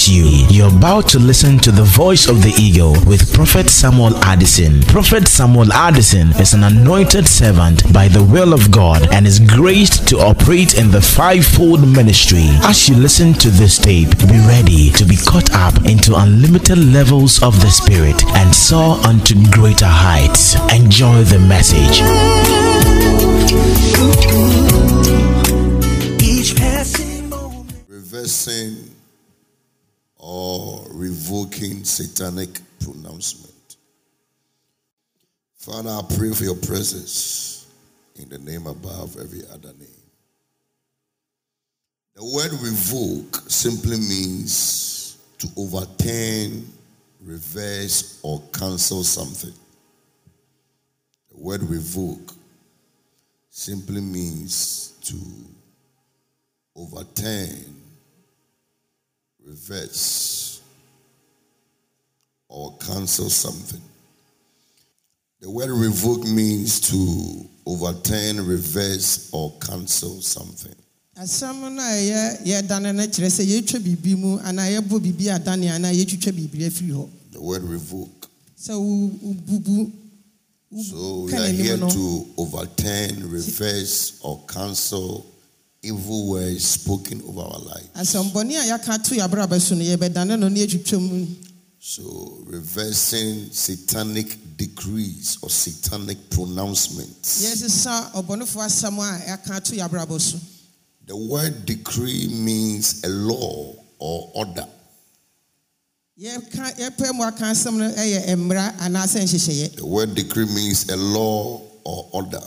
you. You're about to listen to the voice of the eagle with Prophet Samuel Addison. Prophet Samuel Addison is an anointed servant by the will of God and is graced to operate in the fivefold ministry. As you listen to this tape, be ready to be caught up into unlimited levels of the Spirit and soar unto greater heights. Enjoy the message. Reversing or revoking satanic pronouncement. Father, I pray for your presence in the name above every other name. The word revoke simply means to overturn, reverse, or cancel something. The word revoke simply means to overturn, reverse, or cancel something. The word revoke means to overturn, reverse, or cancel something. The word revoke. So we are here to overturn, reverse, or cancel evil words spoken over our life. So reversing satanic decrees or satanic pronouncements. The word decree means a law or order. The word decree means a law or order.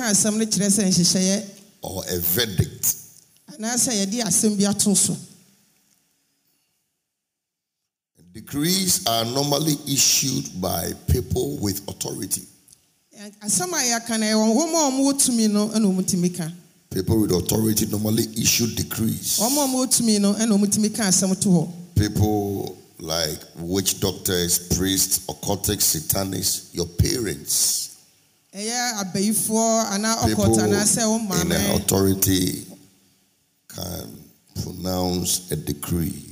Or a verdict. Decrees are normally issued by people with authority. People with authority normally issue decrees. People like witch doctors, priests, occultic satanists, your parents. People in authority can pronounce a decree.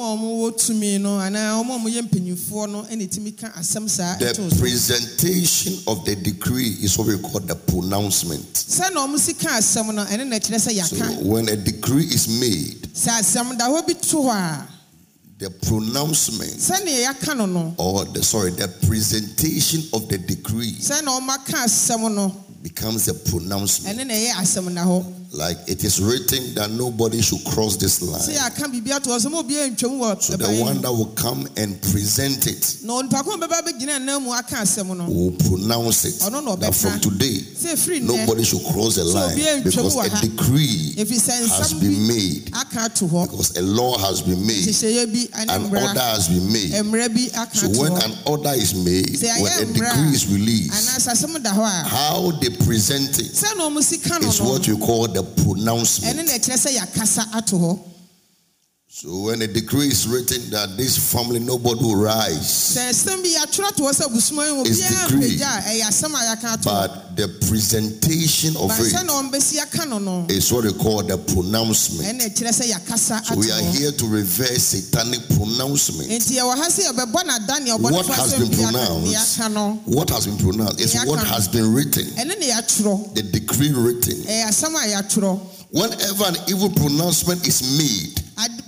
The presentation of the decree is what we call the pronouncement. So when a decree is made, the pronouncement or the presentation of the decree becomes a pronouncement. Like it is written that nobody should cross this line. So the one that will come and present it will pronounce it. That from today, nobody should cross the line because a decree has been made, because a law has been made, an order has been made. So when an order is made, when a decree is released, how they present it is what you call the pronouncement. So when a decree is written that this family nobody will rise, it's decree. But the presentation of it is what we call the pronouncement. So we are here to reverse satanic pronouncement. What has been pronounced is what has been written. The decree written. Whenever an evil pronouncement is made,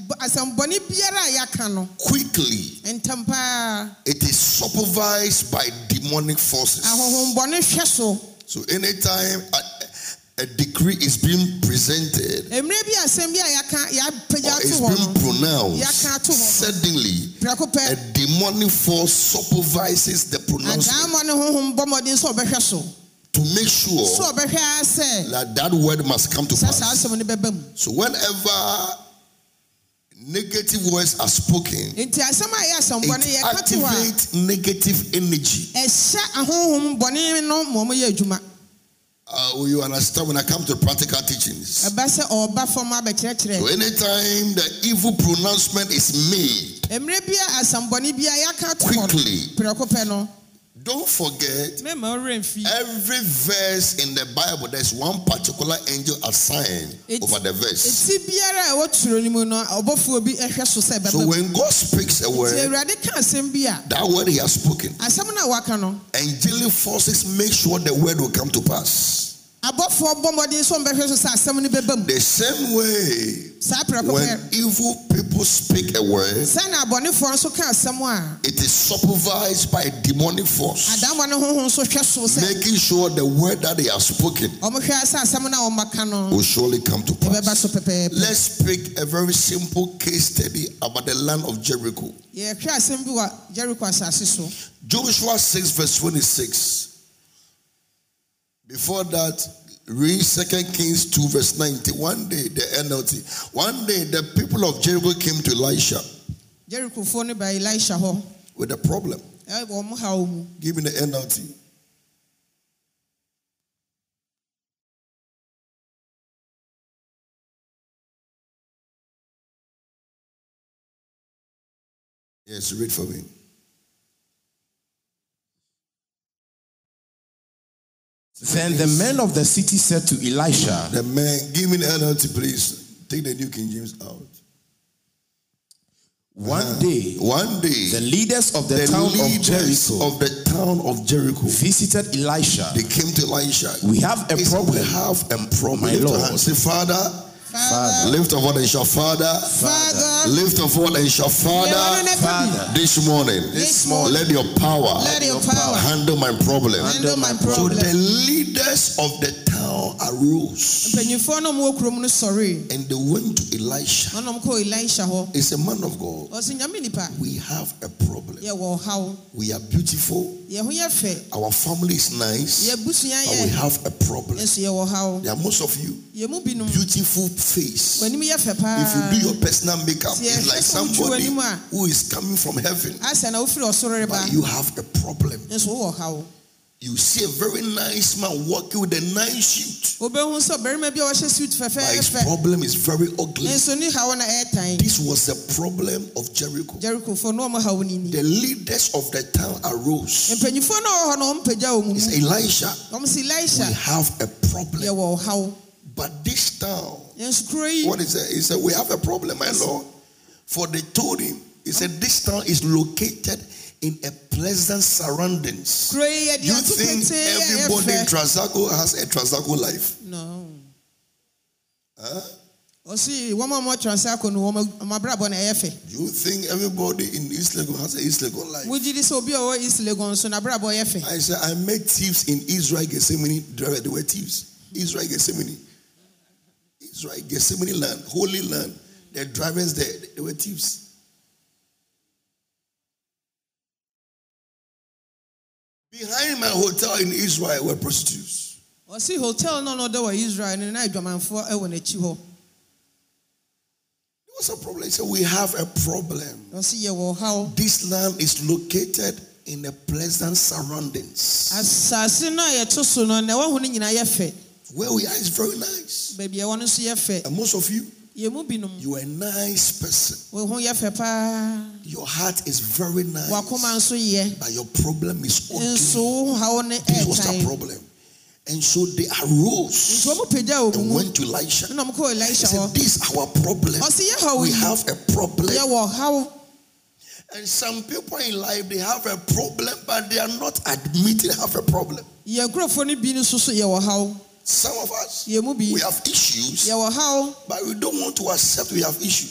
quickly, it is supervised by demonic forces. So anytime a decree is being presented or is being pronounced, suddenly a demonic force supervises the pronouncement to make sure that word must come to pass. So whenever negative words are spoken, it activates negative energy. You understand when I come to practical teachings. So anytime the evil pronouncement is made, quickly, Don't forget, every verse in the Bible, there's one particular angel assigned over the verse. So when God speaks a word, that word he has spoken, angelic forces make sure the word will come to pass. The same way, when evil people speak a word, it is supervised by a demonic force, making sure the word that they have spoken will surely come to pass. Let's speak a very simple case study about the land of Jericho. Joshua 6 verse 26. Before that, read 2 Kings 2 verse 90. One day, the NLT. One day, the people of Jericho came to Elisha with a problem. Give me the NLT. Yes, read for me. Then the men of the city said to Elisha, the men, give me the NLT, please. Take the New King James out. One day, the leaders of the town of Jericho visited Elisha. They came to Elisha. We have a problem. We have a problem. My Lord. Say, Father. Lift up what and shall Father. Lift up what and shall Father. This morning. Let your power handle my problem. So the leaders of the town arose and they went to Elisha. It's a man of God. We have a problem. We are beautiful. Our family is nice. But we have a problem. There are most of you beautiful face. If you do your personal makeup, it's like somebody who is coming from heaven. But you have a problem. You see a very nice man walking with a nice suit, but his problem is very ugly. This was the problem of Jericho. The leaders of the town arose. It's Elisha. We have a problem. But this town, what is it? He said, we have a problem, my Lord. For they told him, he said, this town is located in a pleasant surroundings. You think everybody in Transaco has a Transaco life? No. Huh? You think everybody in East Legon has an East Legon life? I said, I met thieves in Israel, Gethsemane, they were thieves. Israel, Gethsemane land, holy land. The drivers there, they were thieves. Behind my hotel in Israel were prostitutes. What's hotel no there were Israel and I What's a problem? So we have a problem. This land is located in a pleasant surroundings. Where we are is very nice. And most of you, you are a nice person. Your heart is very nice. But your problem is ugly. This was the problem. And so they arose and went to Elisha. He said, this is our problem. We have a problem. And some people in life, they have a problem, but they are not admitting they have a problem. Some of us, we have issues, but we don't want to accept we have issues.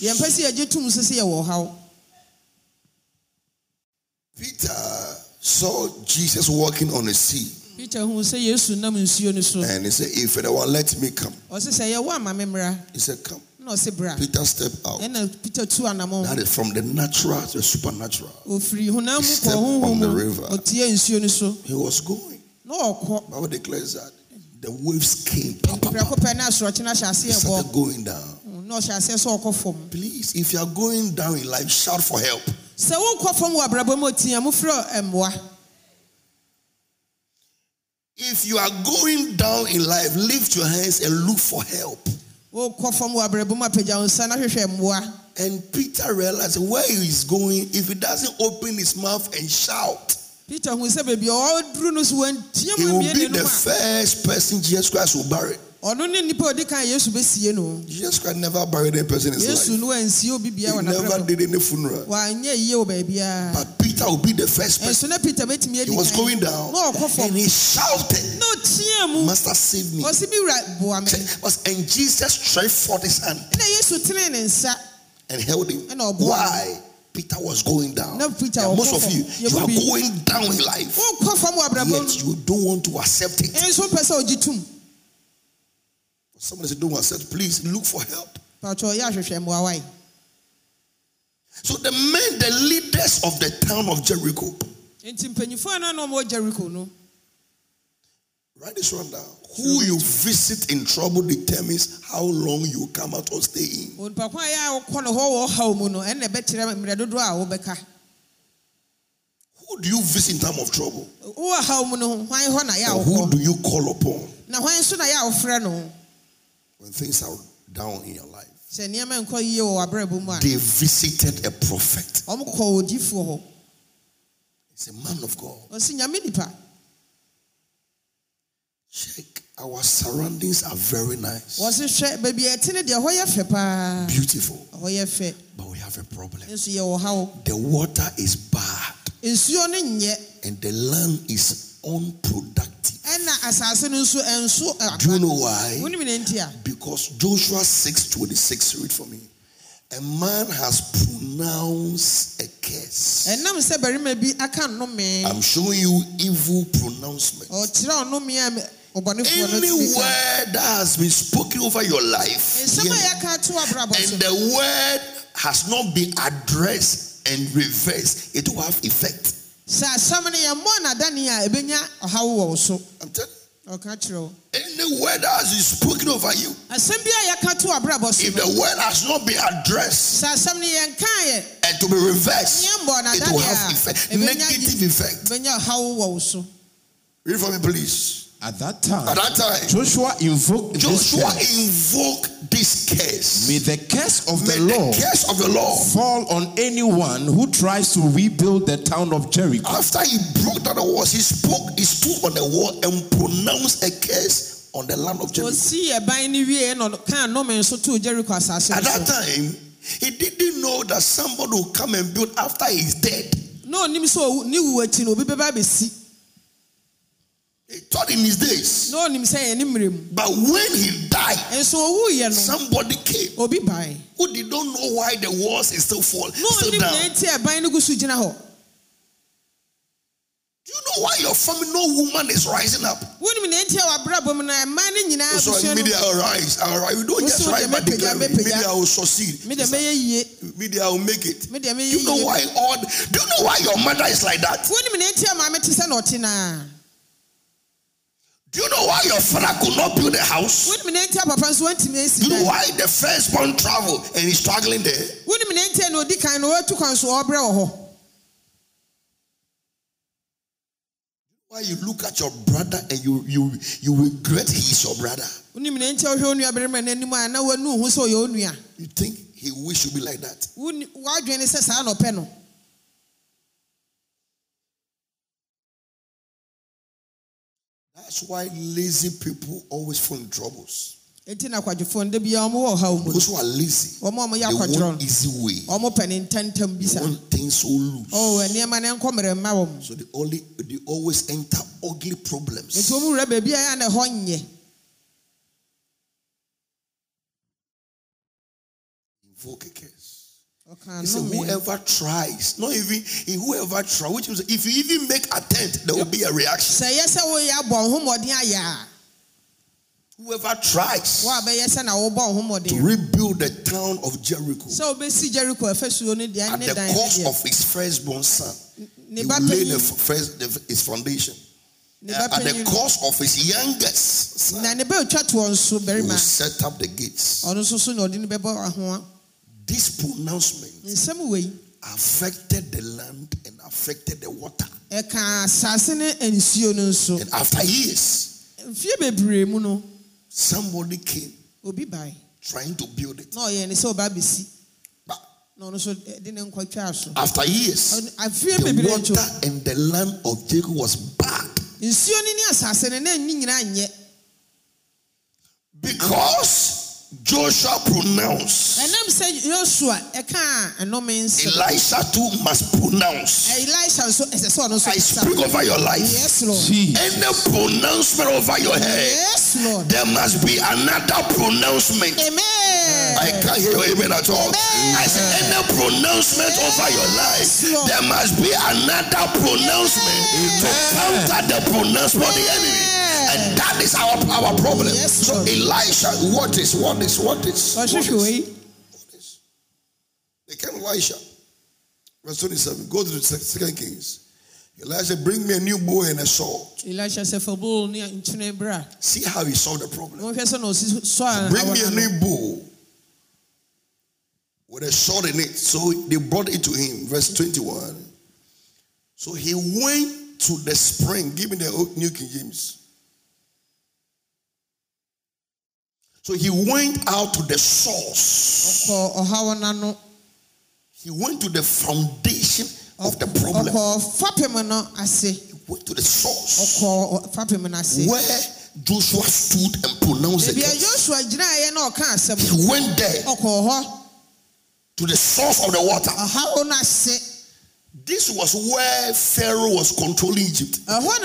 Peter saw Jesus walking on the sea. And he said, if anyone let me come. He said, come. Peter stepped out. That is from the natural to the supernatural. He stepped on the river. He was going. Bible declares that the waves came. He started going down. Please, if you are going down in life, shout for help. If you are going down in life, lift your hands and look for help. And Peter realized where he is going, if he doesn't open his mouth and shout, Peter who said baby all Bruno's went. He will be the first person Jesus Christ will bury. Jesus Christ never buried a person in his life. He never did any funeral. But Peter will be the first person. He was going down and he shouted, Master, save me. And Jesus stretched forth his hand and held him. Why? Peter was going down. Most of you are going down in life, yet you don't want to accept it. Somebody said, don't accept. Please look for help. So the men, the leaders of the town of Jericho. Write this one down. Who you visit in trouble determines how long you come out or stay in. Who do you visit in time of trouble? Or who do you call upon when things are down in your life? They visited a prophet. He's a man of God. Check. Our surroundings are very nice. Beautiful. But we have a problem. The water is bad. And the land is unproductive. Do you know why? Because Joshua 6:26, read for me. A man has pronounced a curse. I'm showing you evil pronouncement. Any word that has been spoken over your life, and the word has not been addressed and reversed, it will have effect. I'm telling you. Any word that has been spoken over you, if the word has not been addressed and to be reversed, it will have effect, negative effect. Read for me, please. At that time, Joshua invoked this curse. May the curse of the Lord fall on anyone who tries to rebuild the town of Jericho. After he broke down the walls, he stood on the wall and pronounced a curse on the land of Jericho. At that time, he didn't know that somebody will come and build after he's dead. He thought in his days. But when he died, somebody came who did not know why the walls is still falling, still down. Do you know why your family, no woman is rising up? So media will rise. We don't just rise by declaring. Media will succeed. Media will make it. Do you know why your mother is like that? Do you know why your father could not build a house? Do you know why the firstborn traveled and he's struggling there? Why you look at your brother and you regret he's your brother? You think he wish to be like that? That's why lazy people always fall in troubles. Those who are lazy, they want easy way. They want things so loose. So they always enter ugly problems. Invoke a curse. He said, whoever tries, not even whoever tries, which means if you even make attempt, there will be a reaction. Whoever tries to rebuild the town of Jericho at the cost of his firstborn son, he will lay his foundation. At the cost of his youngest son, he will set up the gates. This pronouncement affected the land and affected the water. And after years, somebody came trying to build it. But After years, the water in the land of Jacob was bad. Because Joshua pronounced, Elisha too must pronounce. I speak over your life. Yes, Lord. Any pronouncement over your head, yes, Lord, there must be another pronouncement. Amen. I can't hear your amen at all. Amen. I said any pronouncement over your life, there must be another pronouncement to counter the pronouncement of the enemy. And that is our problem. Yes, so Elisha, what is? They came Elisha. Verse 27. Go to the 2 Kings. Elisha, bring me a new bow and a sword. Elisha said, see how he solved the problem. Bring me a new bow with a sword in it. So they brought it to him. Verse 21. So he went to the spring. Give me the New King James. So he went out to the source. He went to the foundation of the problem. He went to the source where Joshua stood and pronounced the case. He went there to the source of the water. This was where Pharaoh was controlling Egypt.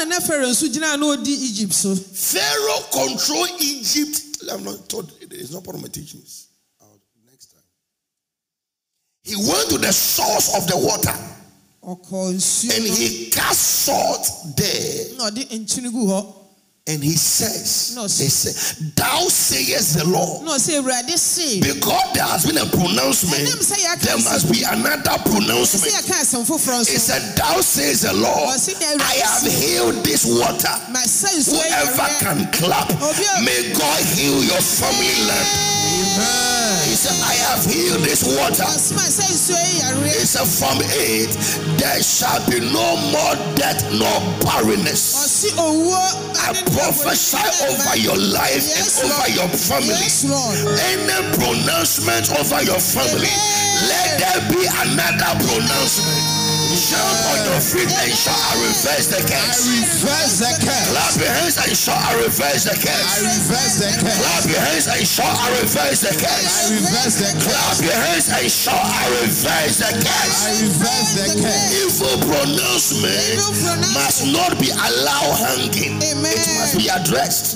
Pharaoh controlled Egypt. I'm not told, it's not part of my teachings. Next time. He went to the source of the water. And he cast salt there. And he says, thou sayest the Lord. Because there has been a pronouncement, there must be another pronouncement. He said, thou sayest the Lord, I have healed this water. Whoever can clap, may God heal your family land. He said, I have healed this water. He said, from it, there shall be no more death nor barrenness. I prophesy over your life and over your family. Any pronouncement over your family, let there be another pronouncement. Jump on your feet and shout, I reverse the curse. Clap your hands and shout, I reverse the curse. Clap your hands and shout, I reverse the curse. Clap your hands and shout, I reverse the curse. Evil pronouncement must not be allowed hanging. It must be addressed.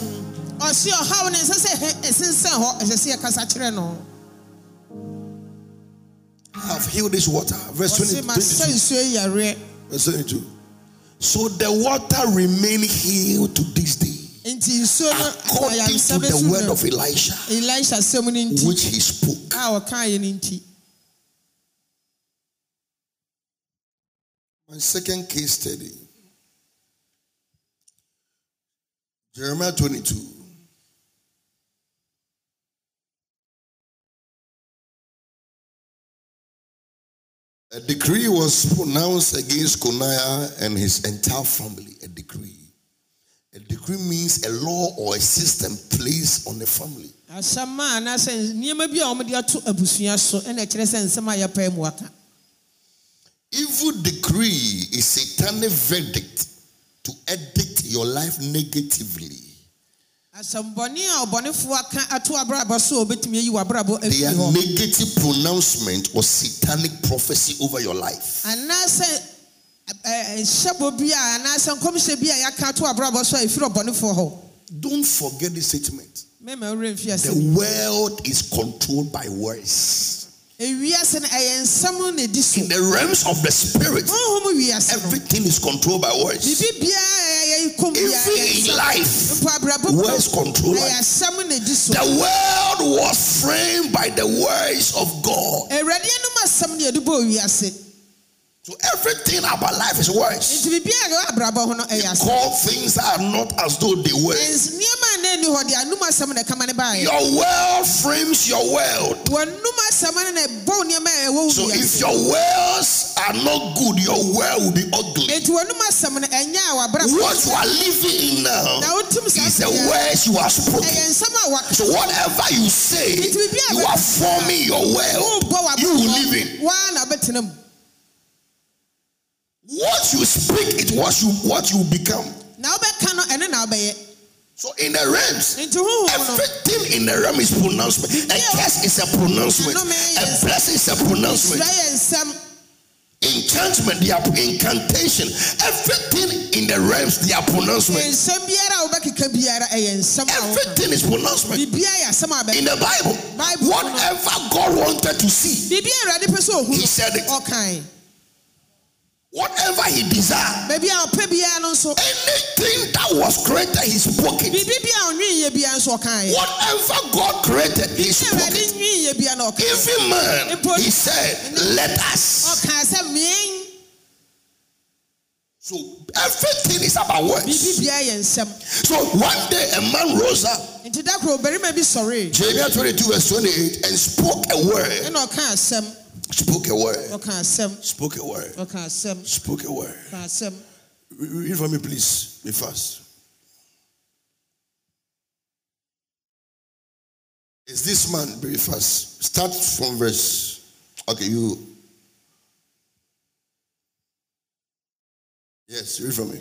Have healed this water. Verse 22. Verse 22. So the water remained healed to this day, according to the word of Elisha, which he spoke. My second case study, Jeremiah 22. A decree was pronounced against Coniah and his entire family. A decree. A decree means a law or a system placed on the family. Evil decree is satanic verdict to edict your life negatively. Their negative pronouncement or satanic prophecy over your life. Don't forget this statement. The world is controlled by words. In the realms of the spirit, everything is controlled by words. Even in life, words control life. The world was framed by the words of God. So everything about life is words. You call things that are not as though they were. Your world frames your world. So if your words are not good, your world will be ugly. What you are living in now is the words you are spoken. So whatever you say, you are forming your world. You will live in. What you speak is what you become. So in the realms, everything in the realm is pronouncement. A curse is a pronouncement. A blessing is a pronouncement. Enchantment, they are incantation. Everything in the realms, they are pronouncement. Everything is pronouncement. In the Bible, whatever God wanted to see, He said it. Whatever He desired, anything that was created, He spoke it. Whatever God created, He spoke it. Even man, He said, let us. So everything is about words. So one day a man rose up, Jeremiah 22 verse 28, and spoke a word. Spoke a word. Spoke a word. Spoke a word. Read for me, please. Be fast. Is this man very fast? Start from verse. Okay, you. Yes, read for me.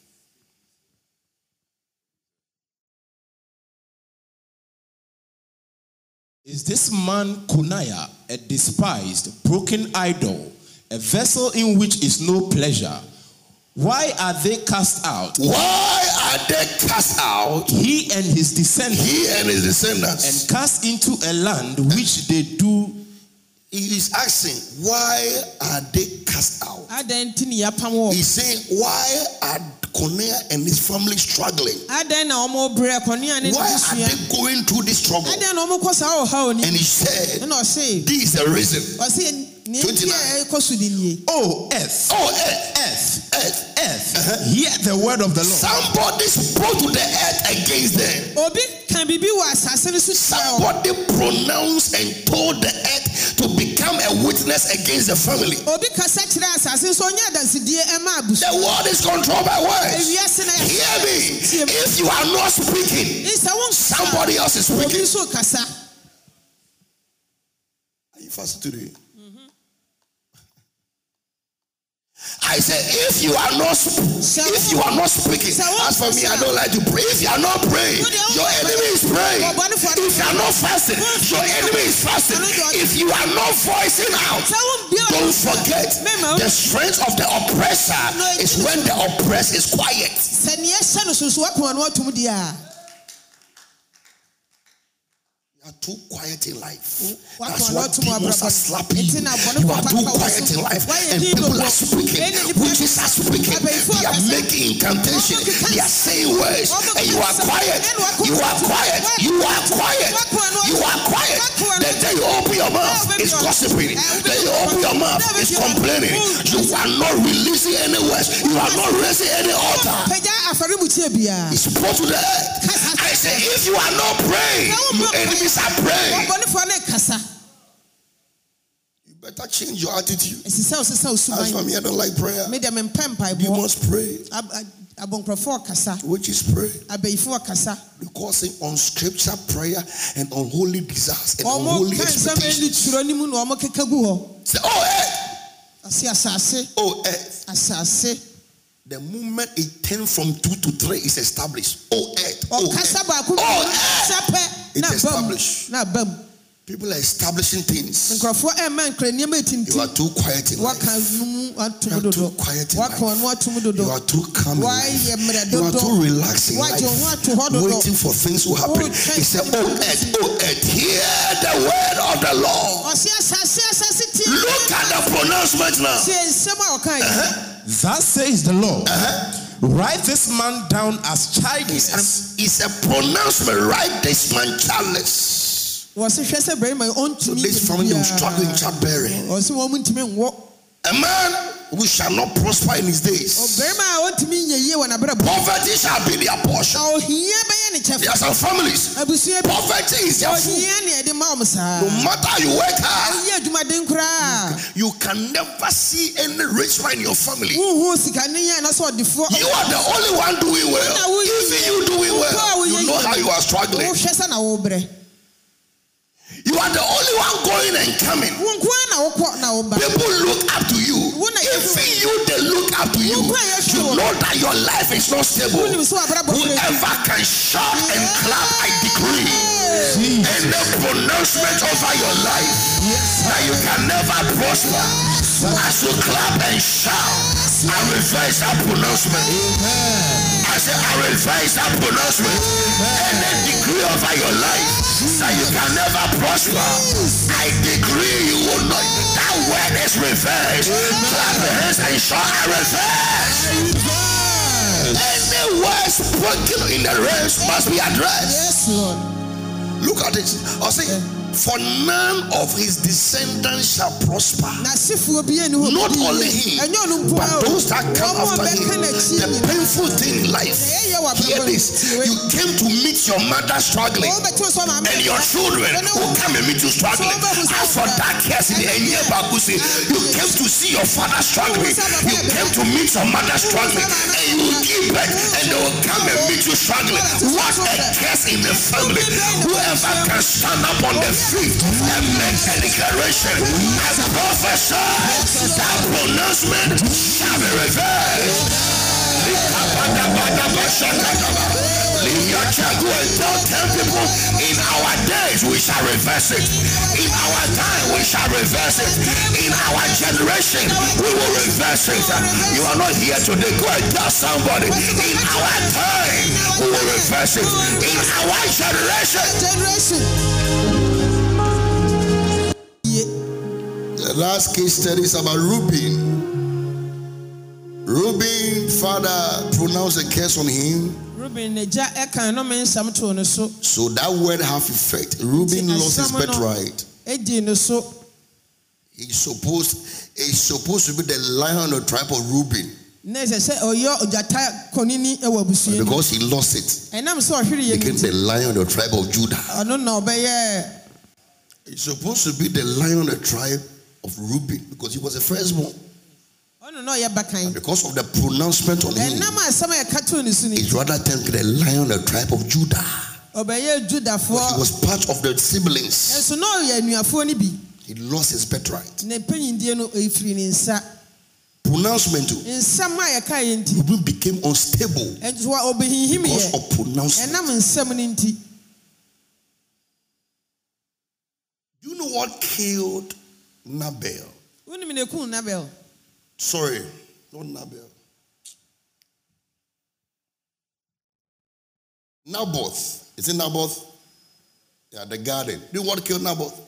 Is this man Coniah a despised, broken idol, a vessel in which is no pleasure? Why are they cast out? Why are they cast out? He and his descendants. He and his descendants. And cast into a land which they do. He is asking, why are they cast out? He's saying, why are Coniah and his family struggling? Why are they going through this struggle? And he said, this is the reason. 29. Oh, earth. Hear the word of the Lord. Somebody spoke to the earth against them. Somebody pronounced and told the earth to become a witness against the family. The world is controlled by words. Hear me. If you are not speaking, somebody else is speaking. Are you fasting today? I said, if you are not speaking, as for me, I don't like to pray. If you are not praying, your enemy is praying. If you are not fasting, your enemy is fasting. If you are not voicing out, don't forget the strength of the oppressor is when the oppressed is quiet. You are too quiet in life. That's what demons are slapping you. You are too quiet in life. And people are speaking. Witches are speaking. They are making incantation. They are saying words. And you are quiet. You are quiet. You are quiet. You are quiet. The day you open your mouth, it's gossiping. The day you open your mouth, it's complaining. You are not releasing any words. You are not raising any altar. It's supposed to the earth. I say, if you are not praying, your enemies are praying. You better change your attitude. As for me, I don't like prayer. You must pray. Which is pray. Because on scripture prayer and unholy desires and unholy expectations. Say, oh, earth. Oh, earth. The moment it turns from 2 to 3 is established. Oh, earth. Oh, earth. Oh, earth. It's established. People are establishing things. You are too quiet in life. You are too quiet in life. You are too calm in life. You are too relaxed in life. Waiting for things to happen. He said, oh earth, hear the word of the Lord. Look at the pronouncement now. Thus says the Lord. Write this man down as childless. It's a pronouncement. Write this man childless. So this family was struggling in childbearing. A man we shall not prosper in his days. Poverty shall be their portion. There are some families. Poverty is their food. No matter how you work hard, you can never see any rich man in your family. You are the only one doing well. Even you doing well, you know how you are struggling. You are the only one going and coming. People look up to you. Even you, they look up to you. You know that your life is not stable. Whoever can shout and clap, I decree, and the pronouncement over your life that you can never prosper. As you clap and shout, I reverse that pronouncement. I say I reverse that pronouncement and the decree over your life that you can never prosper. I decree you will not. That word is reversed. Clap your hands and shout, I reverse. Any word spoken in the rest must be addressed. Yes, Lord. Look at it. I'll say, for none of his descendants shall prosper. Not only him, but those that come after him. The painful thing in life, hear this, you came to meet your mother struggling, and your children will come and meet you struggling. As for that case in the Enye Bakusi, you came to see your father struggling, you came to meet your mother struggling, and you will give back, and they will come and meet you struggling. What a case in the family. Whoever can stand up on the feet and make a declaration, as a professor, that pronouncement shall be reversed. Leave your child, go and tell people, in our days we shall reverse it. In our time we shall reverse it. In our generation we will reverse it. You are not here today, go and tell somebody, in our time we will reverse it. In our generation. The last case study is about Reuben. Reuben, father pronounced a curse on him. So that word have effect. Reuben lost his birthright. He's supposed to be the lion of the tribe of Reuben. Because he lost it, he became the lion of the tribe of Judah. He's supposed to be the lion of the tribe of Reuben because he was the firstborn. And because of the pronouncement on him, it's rather tempted the lion of the tribe of Judah. Because he was part of the siblings. He lost his birthright. Pronouncement too. Reuben became unstable because of pronouncement. Do you know what killed Nabal? Sorry, not Nabal. Naboth. Is it Naboth? Yeah, the garden. Do you know what killed Naboth?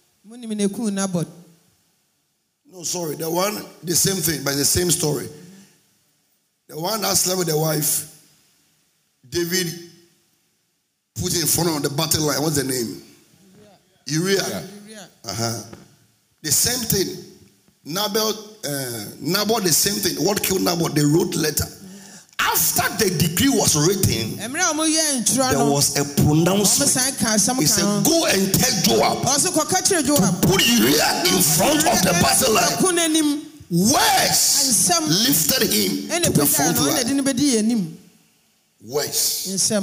No, sorry. The one, the same thing, but the same story. The one that slept with the wife, David put in front of the battle line. What's the name? Uriah. The same thing. Naboth, the same thing. What killed Naboth? The wrote letter. After the decree was written, there was a pronouncement. He said, go and tell Joab to put Uriah in front of the battle line. Words lifted him to the front line. Words.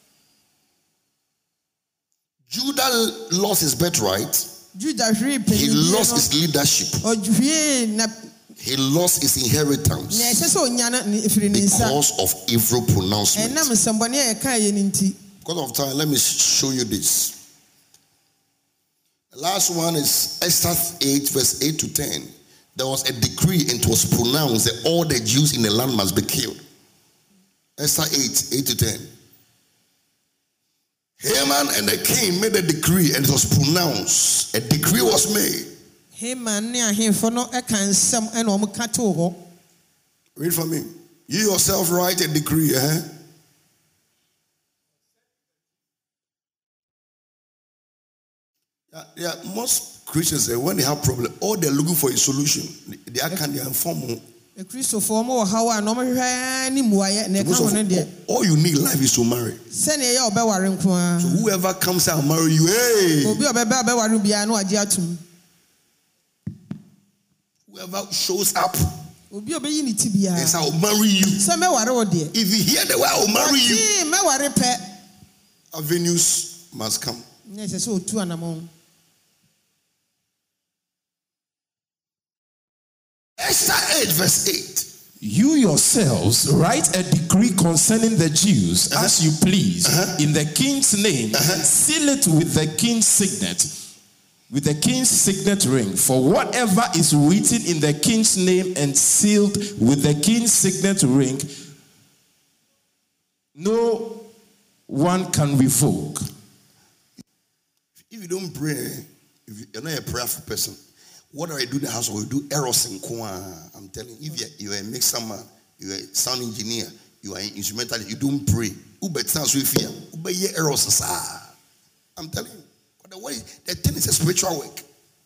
Judah lost his birthright. He lost his leadership. He lost his inheritance because of evil pronouncement. Because of time, let me show you this. The last one is Esther 8, verse 8 to 10. There was a decree and it was pronounced that all the Jews in the land must be killed. Esther 8, 8 to 10. Haman and the king made a decree and it was pronounced. A decree was made. Read for me. You yourself write a decree. Yeah, most Christians, when they have problem, all they're looking for is solution. They can inform. All you need in life is to marry. So whoever comes out and marry you, hey. Whoever shows up, yes, I'll marry you. If you hear the word, I'll marry you. Avenues must come. Esther 8 verse 8. You yourselves write a decree concerning the Jews as you please in the king's name, and seal it with the king's signet. With the king's signet ring, for whatever is written in the king's name and sealed with the king's signet ring, no one can revoke. If you don't pray, if you're not a prayerful person, what do I do in the house? We do errors in Kwa. I'm telling you, if you're a mixer man, you're a sound engineer, you are an instrumentalist, you don't pray. I'm telling you. The way the thing is a spiritual work.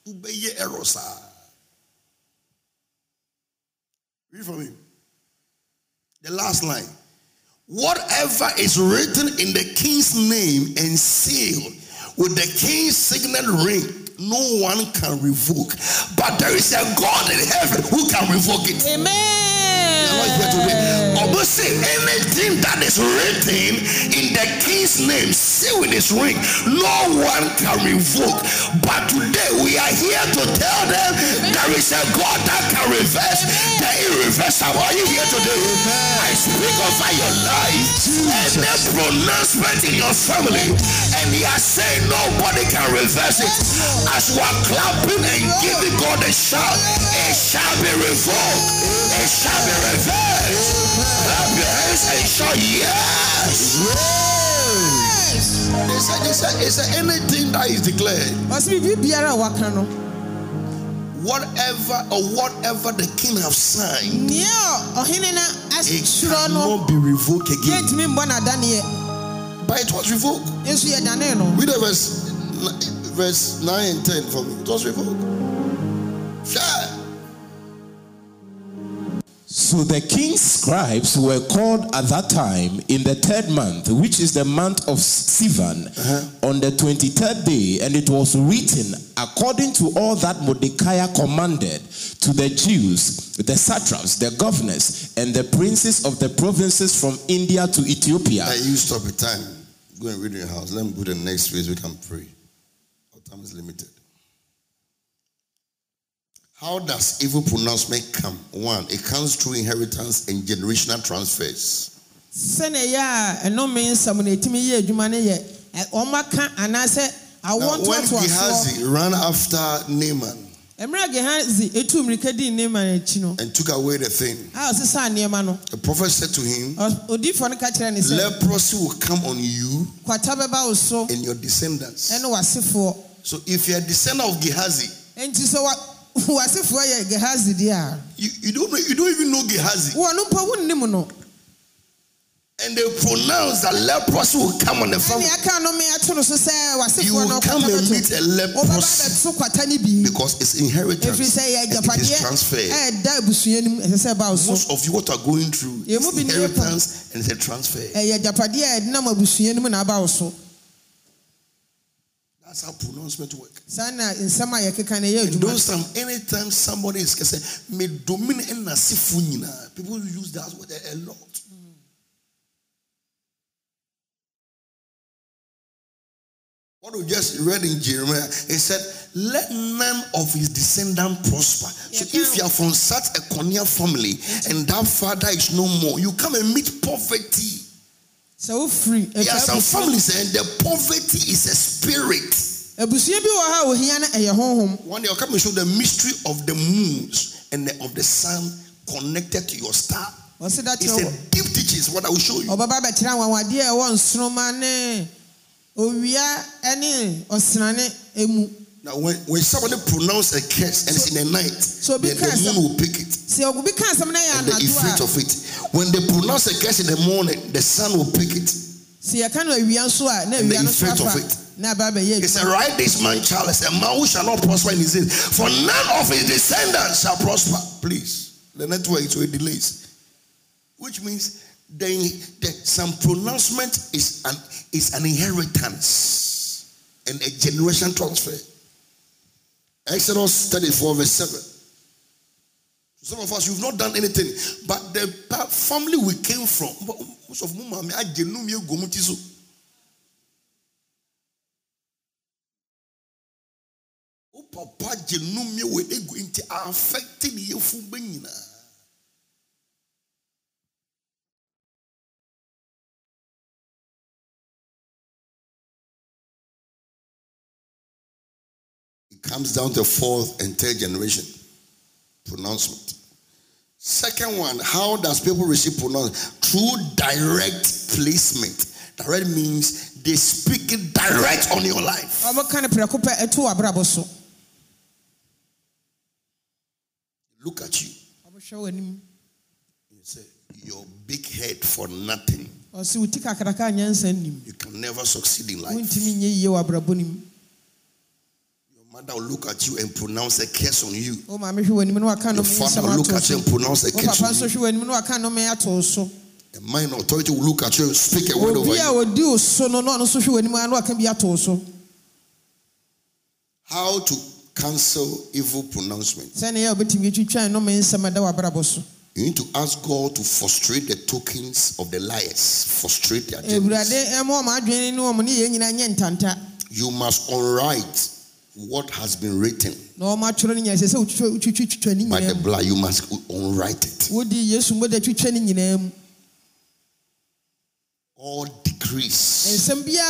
Read from him. The last line. Whatever is written in the king's name and sealed with the king's signet ring, no one can revoke. But there is a God in heaven who can revoke it. Amen. Almost say anything that is written in the king's name, sealed with his ring, no one can revoke. But today we are here to tell them there is a God that can reverse the irreversible. Are you here today? I speak over your life and the pronouncement in your family, and he has said nobody can reverse it. As we are clapping and giving God a shout, it shall be revoked. It shall be reversed. Clap your hands and shout yes. It's anything that is declared. Whatever the king has signed, it cannot be revoked again. But it was revoked. Read the verse 9 and 10 for me. It was revoked. Sure. So the king's scribes were called at that time in the 3rd month, which is the month of Sivan, on the 23rd day, and it was written according to all that Mordecai commanded to the Jews, the satraps, the governors, and the princes of the provinces from India to Ethiopia. You stop at time. Go and read in your house. Let me go to the next page. We can pray. Our time is limited. How does evil pronouncement come? 1, it comes through inheritance and generational transfers. Now, when Gehazi ran after Naaman and took away the thing, the prophet said to him, leprosy will come on you and your descendants. So if you're a descendant of Gehazi, you don't even know Gehazi. And they pronounce that leprosy will come on the family. You will come and meet a leprosy because it's inheritance. It is transferred. Most of you what are going through is inheritance and it's a transfer. That's how pronouncement works. And those times, anytime somebody is saying, people use that word a lot. What we just read in Jeremiah, it said, let none of his descendants prosper. So if you are from such a Konya family and that father is no more, you come and meet poverty. So free. There are some families and the poverty is a spirit. One day I'll come and show the mystery of the moons and of the sun connected to your star. It's a deep teaching, is what I will show you. Now when somebody pronounces a curse and it's in the night, then the moon will pick it. And the effect of it. When they pronounce a curse in the morning, the sun will pick it. and the effect of it. He said, write this man Charles, a man who shall not prosper in his days, for none of his descendants shall prosper. Please, the network is with delays, which means some pronouncement is an inheritance and a generation transfer. Exodus 34 verse 7. Some of us, you've not done anything, but the family we came from, most of them are papa genumie we ego into affecting you for benina. It comes down to fourth and third generation pronouncement. Second one, how does people receive pronouncement? Through direct placement. Direct means they speak it direct on your life. Look at you. You say, your big head for nothing. You can never succeed in life. Your mother will look at you and pronounce a curse on you. Your father will look at you and pronounce a curse on you. A minor authority will look at you and speak a word over you. How to cancel evil pronouncement? You need to ask God to frustrate the tokens of the liars, frustrate their agendas. You must unwrite what has been written by the blood. You must unwrite it. All decrees.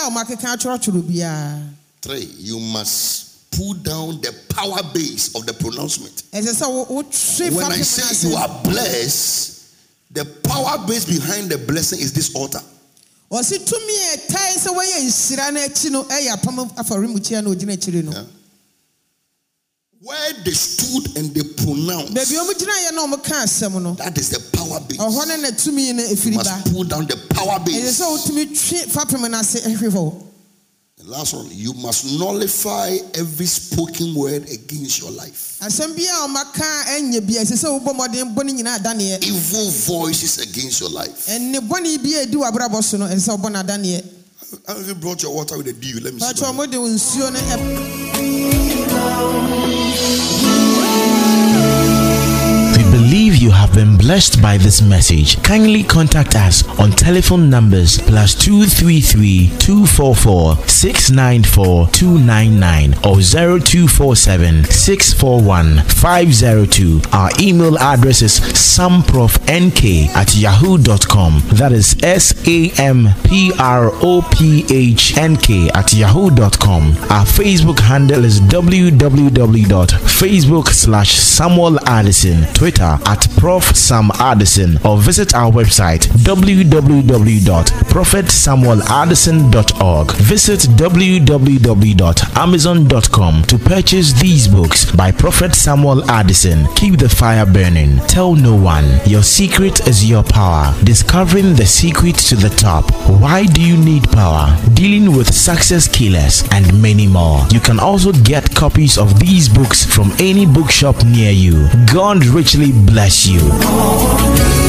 3, you must pull down the power base of the pronouncement. When I say you are blessed, the power base behind the blessing is this altar. Yeah. Where they stood and they pronounced, that is the power base. You must pull down the power base. The last one, you must nullify every spoken word against your life. Evil voices against your life. Have you brought your water with a dew? Let me see. We believe you have been blessed by this message. Kindly contact us on telephone numbers +233 244 694 299 or 0247 641 502. Our email address is samprofnk@yahoo.com. That is SAMPROPHNK@yahoo.com. Our Facebook handle is www.facebook.com/Samuel Addison, Twitter @Prof Sam Addison, or visit our website www.prophetsamueladdison.org. Visit www.amazon.com to purchase these books by Prophet Samuel Addison. Keep the fire burning. Tell no one. Your secret is your power. Discovering the secret to the top. Why do you need power? Dealing with success killers and many more. You can also get copies of these books from any bookshop near you. God richly bless you.